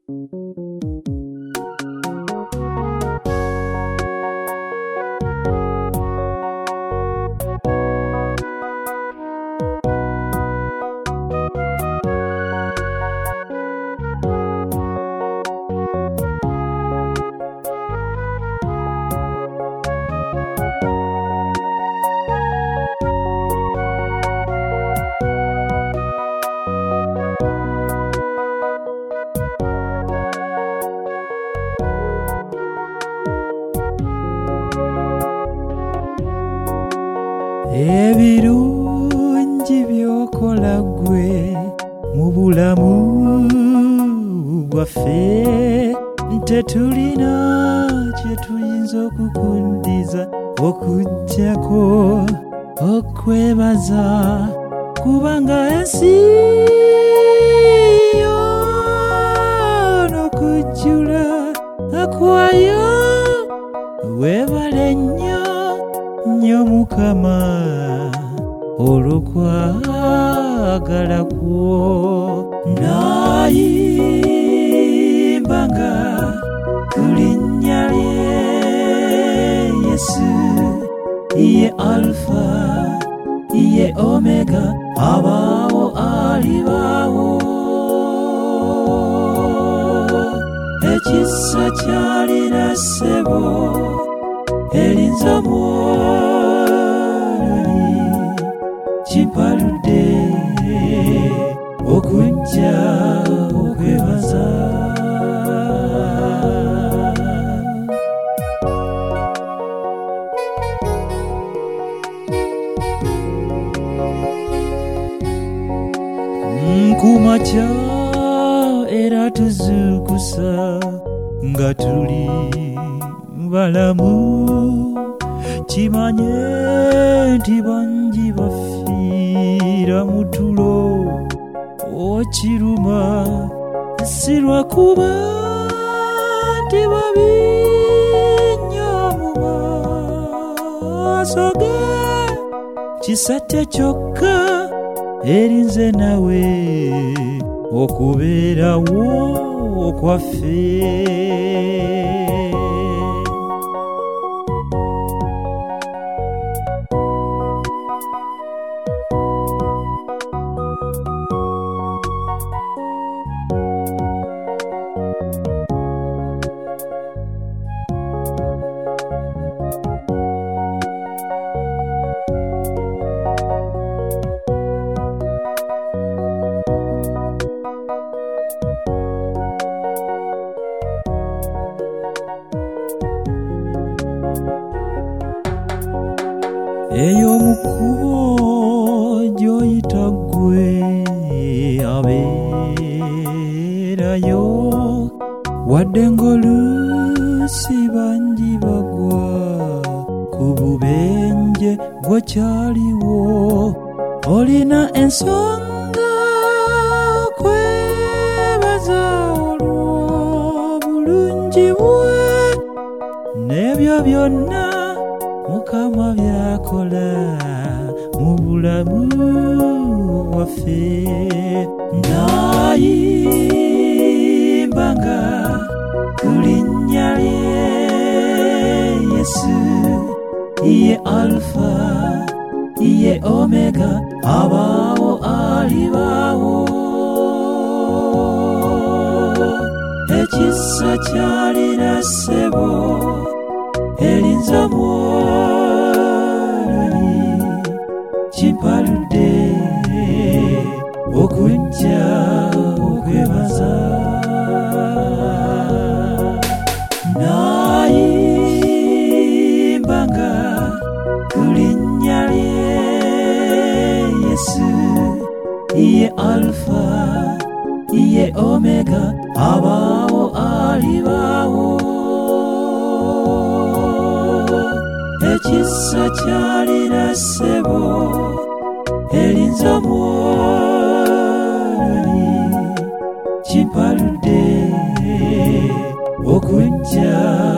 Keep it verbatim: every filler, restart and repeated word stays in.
ebirungi byokola gwe mu bulamu bwaffe tetulina kye tuyinza okukundiza okuggyako okwebaza kubanga ensi yo n'okujjula akwayo weebale nnyo nnyo Mukama olw'okwagala kwo naayimbanga ku linnya lye Yesu ye Alpha ye Omega abaawo alibaawo ekisa kyalina ssebo erinza mwoloni kimpaludde okujja okwebaza nkumakya era tuzukusa nga tuli balamu kimanye nti bangi bafiira mu tulo okiruma si lwakuba nti babi nnyo mu maaso ge kisate kyokka erinze nawe okubeerawo okwaffe eyo mukubo gyoyita gwe abeerayo wadde ng'oluusi bangi bagwa ku bubenje gwokyaliwo olina ensonga kwebaza olw'obulungi bwe n'ebyo byonna Mukama byakola mu bulamu bwaffe naayimbanga ku linnya lye Yesu ye Alpha ye Omega abaawo alibaawo ekisa kyalina ssebo erinza mwoloni kimpaludde okujja okwebaza naayimbanga ku linnya lye Yesu ye Alpha ye Omega abaawo alibaawo ekisa kyalina ssebo erinza mwoloni kimpaludde okujja